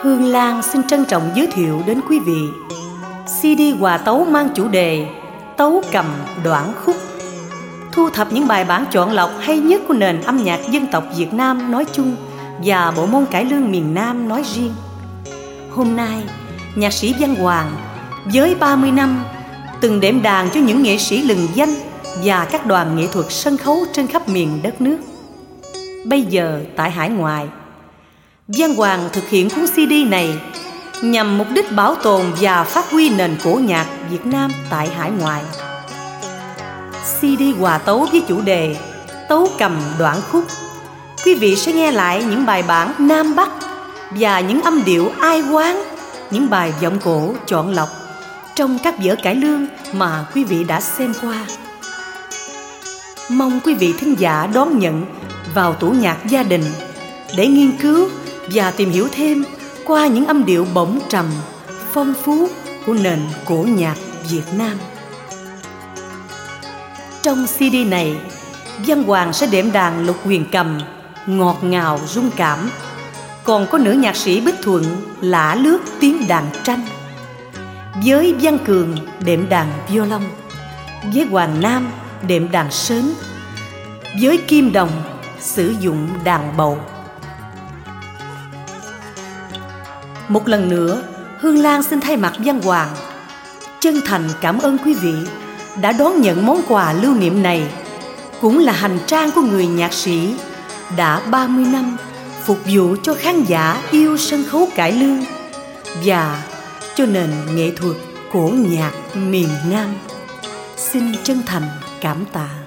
Hương Lan xin trân trọng giới thiệu đến quý vị CD hòa tấu mang chủ đề Tấu cầm đoạn khúc, thu thập những bài bản chọn lọc hay nhất của nền âm nhạc dân tộc Việt Nam nói chung và bộ môn cải lương miền Nam nói riêng. Hôm nay, nhạc sĩ Văn Hoàng với 30 năm từng đệm đàn cho những nghệ sĩ lừng danh và các đoàn nghệ thuật sân khấu trên khắp miền đất nước. Bây giờ tại hải ngoại, Văn Hoàng thực hiện cuốn CD này nhằm mục đích bảo tồn và phát huy nền cổ nhạc Việt Nam tại hải ngoại. CD hòa tấu với chủ đề Tấu cầm đoạn khúc, quý vị sẽ nghe lại những bài bản Nam Bắc và những âm điệu ai oán, những bài vọng cổ chọn lọc trong các vở cải lương mà quý vị đã xem qua. Mong quý vị thính giả đón nhận vào tủ nhạc gia đình để nghiên cứu và tìm hiểu thêm qua những âm điệu bổng trầm, phong phú của nền cổ nhạc Việt Nam. Trong CD này, Văn Hoàng sẽ đệm đàn lục huyền cầm ngọt ngào rung cảm, còn có nữ nhạc sĩ Bích Thuận lả lướt tiếng đàn tranh, với Văn Cường đệm đàn violon, với Hoàng Nam đệm đàn sến, với Kim Đồng sử dụng đàn bầu. Một lần nữa, Hương Lan xin thay mặt Văn Hoàng chân thành cảm ơn quý vị đã đón nhận món quà lưu niệm này, cũng là hành trang của người nhạc sĩ đã 30 năm phục vụ cho khán giả yêu sân khấu cải lương và cho nền nghệ thuật cổ nhạc miền Nam. Xin chân thành cảm tạ.